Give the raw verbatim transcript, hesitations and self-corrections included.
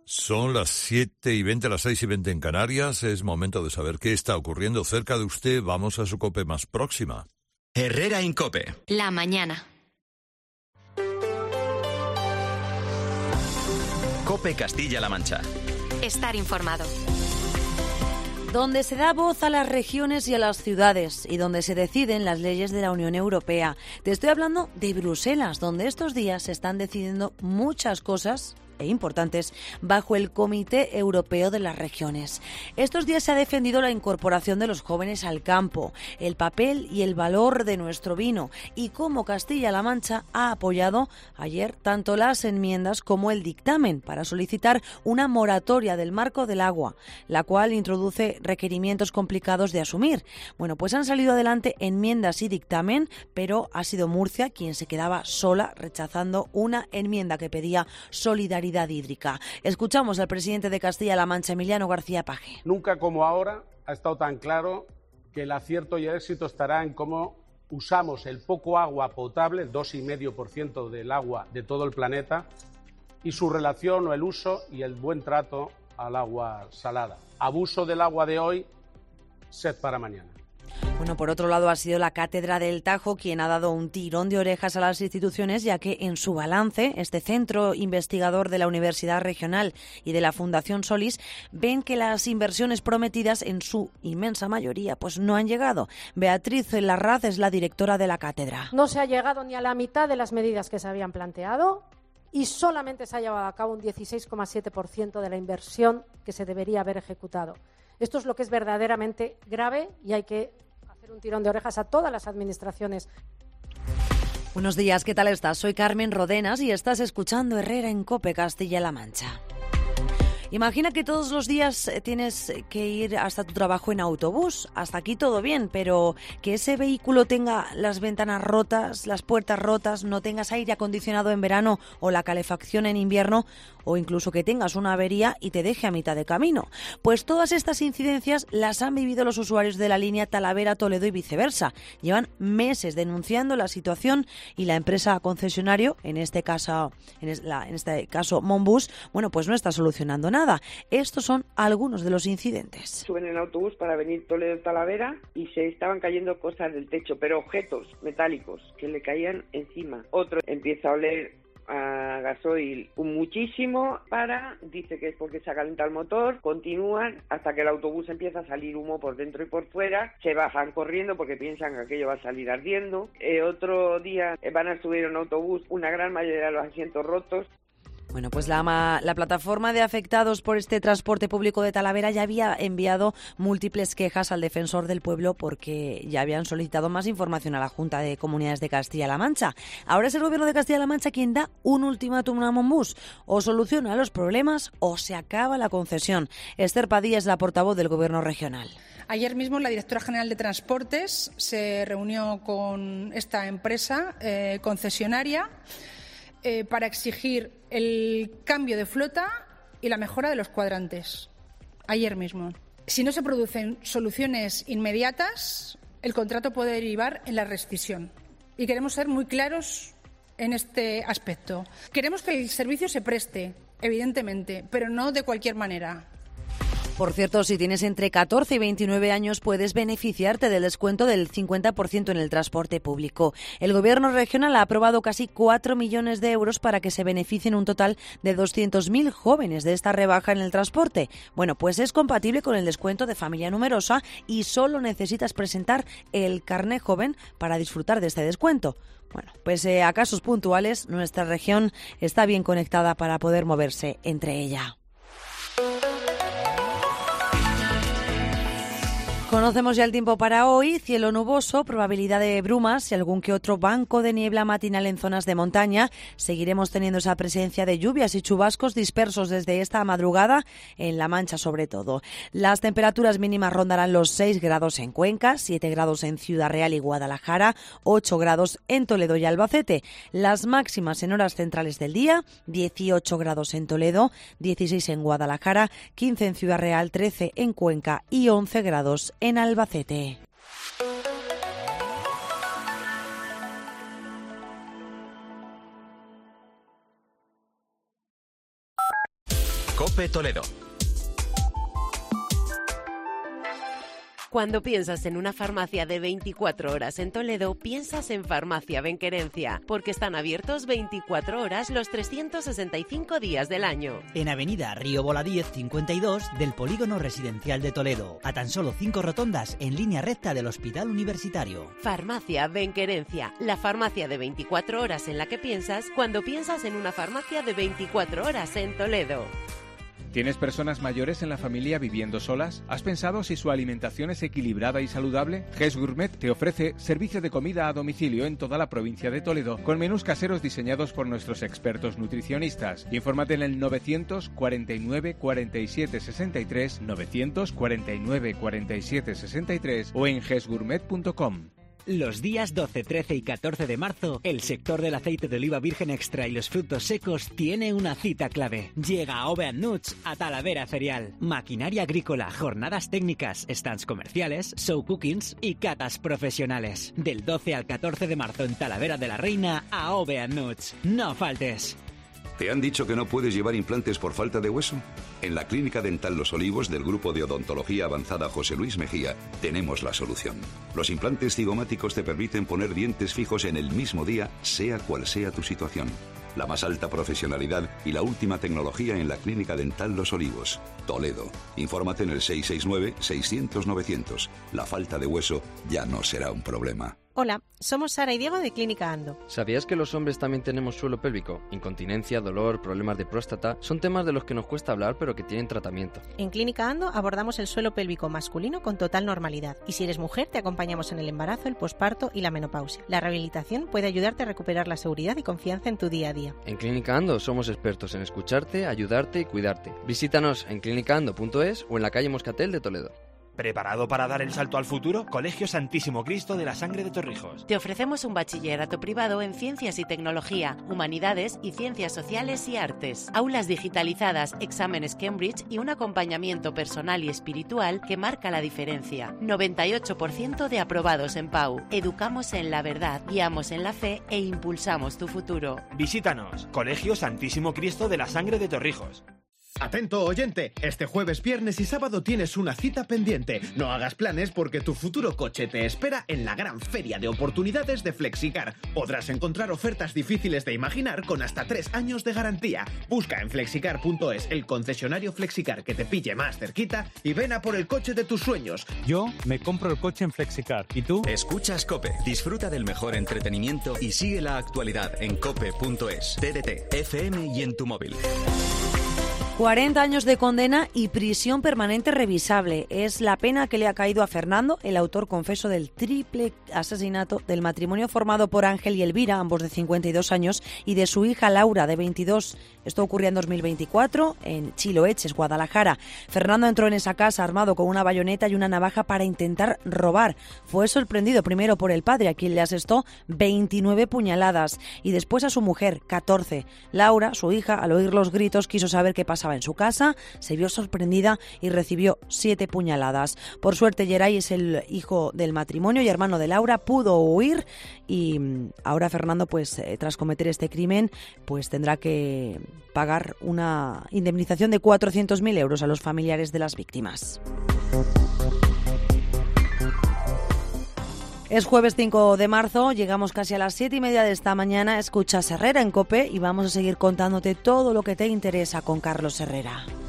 Son las siete y veinte, las seis y veinte en Canarias. Es momento de saber qué está ocurriendo cerca de usted. Vamos a su COPE más próxima. Herrera en COPE. La mañana. COPE Castilla-La Mancha. Estar informado. Donde se da voz a las regiones y a las ciudades y donde se deciden las leyes de la Unión Europea. Te estoy hablando de Bruselas, donde estos días se están decidiendo muchas cosas e importantes bajo el Comité Europeo de las Regiones. Estos días se ha defendido la incorporación de los jóvenes al campo, el papel y el valor de nuestro vino y cómo Castilla-La Mancha ha apoyado ayer tanto las enmiendas como el dictamen para solicitar una moratoria del marco del agua, la cual introduce requerimientos complicados de asumir. Bueno, pues han salido adelante enmiendas y dictamen, pero ha sido Murcia quien se quedaba sola rechazando una enmienda que pedía solidaridad hídrica. Escuchamos al presidente de Castilla-La Mancha, Emiliano García Paje. Nunca como ahora ha estado tan claro que el acierto y el éxito estará en cómo usamos el poco agua potable, el dos coma cinco por ciento del agua de todo el planeta, y su relación o el uso y el buen trato al agua salada. Abuso del agua de hoy, sed para mañana. Bueno, por otro lado ha sido la Cátedra del Tajo quien ha dado un tirón de orejas a las instituciones, ya que en su balance, este centro investigador de la Universidad Regional y de la Fundación Solís ven que las inversiones prometidas en su inmensa mayoría pues no han llegado. Beatriz Larraz es la directora de la cátedra. No se ha llegado ni a la mitad de las medidas que se habían planteado y solamente se ha llevado a cabo un dieciséis coma siete por ciento de la inversión que se debería haber ejecutado. Esto es lo que es verdaderamente grave y hay que hacer un tirón de orejas a todas las administraciones. Buenos días, ¿qué tal estás? Soy Carmen Rodenas y estás escuchando Herrera en COPE Castilla-La Mancha. Imagina que todos los días tienes que ir hasta tu trabajo en autobús. Hasta aquí todo bien, pero que ese vehículo tenga las ventanas rotas, las puertas rotas, no tengas aire acondicionado en verano o la calefacción en invierno, o incluso que tengas una avería y te deje a mitad de camino. Pues todas estas incidencias las han vivido los usuarios de la línea Talavera-Toledo y viceversa. Llevan meses denunciando la situación y la empresa concesionario, en este caso, en este caso Monbus, bueno, pues no está solucionando nada. Estos son algunos de los incidentes. Suben en autobús para venir Toledo-Talavera y se estaban cayendo cosas del techo, pero objetos metálicos que le caían encima. Otro empieza a oler a gasoil muchísimo, para, dice que es porque se ha calentado el motor, continúan hasta que el autobús empieza a salir humo por dentro y por fuera, se bajan corriendo porque piensan que aquello va a salir ardiendo. Eh, otro día van a subir en un autobús una gran mayoría de los asientos rotos. Bueno, pues la, la plataforma de afectados por este transporte público de Talavera ya había enviado múltiples quejas al defensor del pueblo porque ya habían solicitado más información a la Junta de Comunidades de Castilla-La Mancha. Ahora es el Gobierno de Castilla-La Mancha quien da un ultimátum a Monbus. O soluciona los problemas o se acaba la concesión. Esther Padilla es la portavoz del Gobierno regional. Ayer mismo la directora general de Transportes se reunió con esta empresa eh, concesionaria Eh, para exigir el cambio de flota y la mejora de los cuadrantes, ayer mismo. Si no se producen soluciones inmediatas, el contrato puede derivar en la rescisión. Y queremos ser muy claros en este aspecto. Queremos que el servicio se preste, evidentemente, pero no de cualquier manera. Por cierto, si tienes entre catorce y veintinueve años puedes beneficiarte del descuento del cincuenta por ciento en el transporte público. El Gobierno regional ha aprobado casi cuatro millones de euros para que se beneficien un total de doscientos mil jóvenes de esta rebaja en el transporte. Bueno, pues es compatible con el descuento de familia numerosa y solo necesitas presentar el carné joven para disfrutar de este descuento. Bueno, pese a casos puntuales, nuestra región está bien conectada para poder moverse entre ella. Conocemos ya el tiempo para hoy, cielo nuboso, probabilidad de brumas y algún que otro banco de niebla matinal en zonas de montaña. Seguiremos teniendo esa presencia de lluvias y chubascos dispersos desde esta madrugada en La Mancha sobre todo. Las temperaturas mínimas rondarán los seis grados en Cuenca, siete grados en Ciudad Real y Guadalajara, ocho grados en Toledo y Albacete. Las máximas en horas centrales del día, dieciocho grados en Toledo, dieciséis en Guadalajara, quince en Ciudad Real, trece en Cuenca y once grados en Albacete. COPE Toledo. Cuando piensas en una farmacia de veinticuatro horas en Toledo, piensas en Farmacia Benquerencia, porque están abiertos veinticuatro horas los trescientos sesenta y cinco días del año. En Avenida Río Voladíez cincuenta y dos del Polígono Residencial de Toledo, a tan solo cinco rotondas en línea recta del Hospital Universitario. Farmacia Benquerencia, la farmacia de veinticuatro horas en la que piensas cuando piensas en una farmacia de veinticuatro horas en Toledo. ¿Tienes personas mayores en la familia viviendo solas? ¿Has pensado si su alimentación es equilibrada y saludable? Ges Gourmet te ofrece servicio de comida a domicilio en toda la provincia de Toledo, con menús caseros diseñados por nuestros expertos nutricionistas. Infórmate en el novecientos cuarenta y nueve cuarenta y siete sesenta y tres, novecientos cuarenta y nueve cuarenta y siete sesenta y tres o en ges gourmet punto com. Los días doce, trece y catorce de marzo, el sector del aceite de oliva virgen extra y los frutos secos tiene una cita clave. Llega a Ove and Nuts a Talavera Ferial. Maquinaria agrícola, jornadas técnicas, stands comerciales, show cookings y catas profesionales. Del doce al catorce de marzo en Talavera de la Reina a Ove and Nuts. No faltes. ¿Te han dicho que no puedes llevar implantes por falta de hueso? En la Clínica Dental Los Olivos del Grupo de Odontología Avanzada José Luis Mejía tenemos la solución. Los implantes cigomáticos te permiten poner dientes fijos en el mismo día, sea cual sea tu situación. La más alta profesionalidad y la última tecnología en la Clínica Dental Los Olivos, Toledo. Infórmate en el seis seis nueve, seiscientos, novecientos. La falta de hueso ya no será un problema. Hola, somos Sara y Diego de Clínica Ando. ¿Sabías que los hombres también tenemos suelo pélvico? Incontinencia, dolor, problemas de próstata... Son temas de los que nos cuesta hablar pero que tienen tratamiento. En Clínica Ando abordamos el suelo pélvico masculino con total normalidad. Y si eres mujer, te acompañamos en el embarazo, el posparto y la menopausia. La rehabilitación puede ayudarte a recuperar la seguridad y confianza en tu día a día. En Clínica Ando somos expertos en escucharte, ayudarte y cuidarte. Visítanos en clínica ando punto es o en la calle Moscatel de Toledo. ¿Preparado para dar el salto al futuro? Colegio Santísimo Cristo de la Sangre de Torrijos. Te ofrecemos un bachillerato privado en Ciencias y Tecnología, Humanidades y Ciencias Sociales y Artes. Aulas digitalizadas, exámenes Cambridge y un acompañamiento personal y espiritual que marca la diferencia. noventa y ocho por ciento de aprobados en P A U. Educamos en la verdad, guiamos en la fe e impulsamos tu futuro. Visítanos. Colegio Santísimo Cristo de la Sangre de Torrijos. Atento oyente, este jueves, viernes y sábado tienes una cita pendiente. No hagas planes porque tu futuro coche te espera en la gran feria de oportunidades de Flexicar. Podrás encontrar ofertas difíciles de imaginar con hasta tres años de garantía. Busca en flexicar punto es el concesionario Flexicar que te pille más cerquita y ven a por el coche de tus sueños. Yo me compro el coche en Flexicar. ¿Y tú? Escuchas COPE. Disfruta del mejor entretenimiento y sigue la actualidad en cope punto es, T D T, F M y en tu móvil. cuarenta años de condena y prisión permanente revisable. Es la pena que le ha caído a Fernando, el autor confeso del triple asesinato del matrimonio formado por Ángel y Elvira, ambos de cincuenta y dos años, y de su hija Laura, de veintidós. Esto ocurrió en dos mil veinticuatro, en Chiloeches, Guadalajara. Fernando entró en esa casa armado con una bayoneta y una navaja para intentar robar. Fue sorprendido primero por el padre, a quien le asestó veintinueve puñaladas, y después a su mujer, catorce. Laura, su hija, al oír los gritos, quiso saber qué pasaba en su casa, se vio sorprendida y recibió siete puñaladas. Por suerte, Geray es el hijo del matrimonio y hermano de Laura, pudo huir y ahora Fernando, pues eh, tras cometer este crimen, pues tendrá que pagar una indemnización de cuatrocientos mil euros a los familiares de las víctimas. Es jueves cinco de marzo, llegamos casi a las siete y media de esta mañana. Escuchas Herrera en COPE y vamos a seguir contándote todo lo que te interesa con Carlos Herrera.